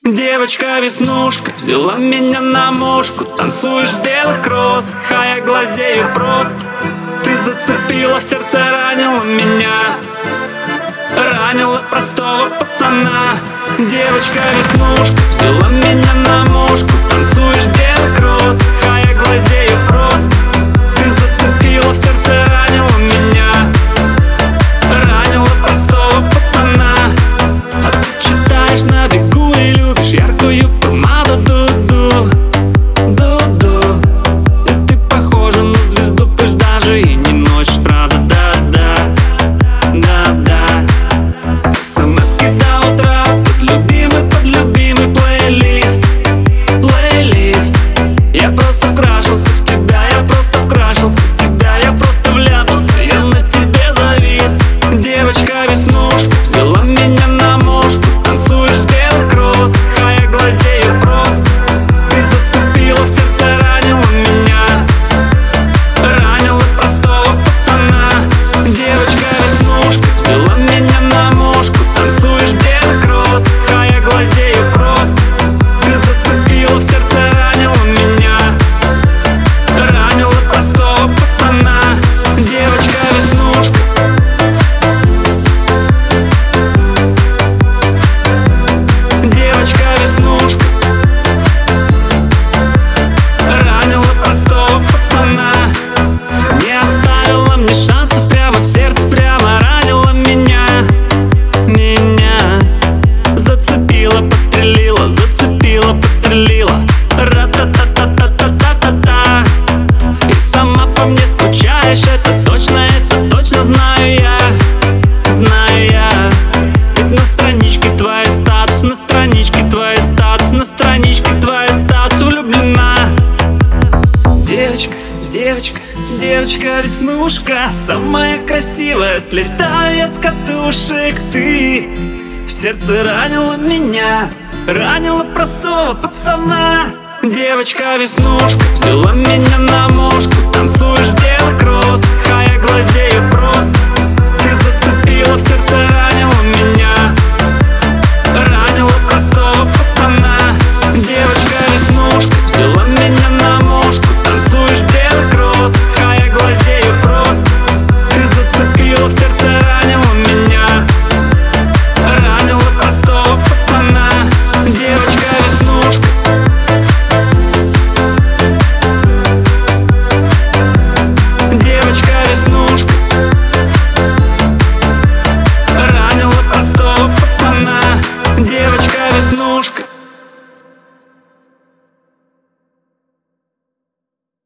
Девочка-веснушка взяла меня на мушку. Танцуешь в белых кроссах, а я глазею просто. Ты зацепила, в сердце ранила меня, ранила простого пацана. Девочка-веснушка взяла меня на мушку. Танцуешь в белых кроссах, а я глазею просто. Ты зацепила, в сердце ранила меня, ранила простого пацана. А ты читаешь на бегу и любишь яркую помаду Дуду, Дуду. И ты похожа на звезду, пусть даже и не ночь, правда, да-да, да-да. СМС-ки до утра под любимый плейлист, плейлист. Я просто вкрашился в тебя, я просто вкрашился в тебя, я просто вляпался, я на тебе завис. Девочка-веснушка взяла меня на мушку. Танцуешь в белых кроссах, а я глазею просто. Ты зацепила, в сердце ранила меня, ранила простого пацана. Девочка-веснушка взяла меня на мушку. Танцуешь в белых кроссах, а я глазею просто. Ты зацепила, в сердце ранила меня, ранила простого пацана. Девочка-веснушка. Девочка-веснушка ранила простого пацана. Не оставила мне шансов, прямо в сердце, прямо ранила меня, меня. Зацепила, подстрелила, зацепила, подстрелила. Ра-та-та-та-та-та-та-та. И сама по мне скучаешь, это точно знаю я, знаю я. Ведь на страничке твой статус, на страничке твой статус, на страничке твой статус влюблена. Девочка, девочка, девочка-веснушка, самая красивая, слетаю я с катушек. Ты в сердце ранила меня, ранила простого пацана. Девочка-веснушка взяла меня на мушку. Танцуешь в белых кроссах, а я глазею просто. Ты зацепила, в сердце ранила меня, ранила простого пацана. Девочка-веснушка взяла меня на мушку. Танцуешь в белых кроссах, а я глазею просто. Ты зацепила, в сердце ранила меня, ранила простого пацана. Девочка-веснушка. Девочка-веснушка ранила простого пацана. Девочка-веснушка.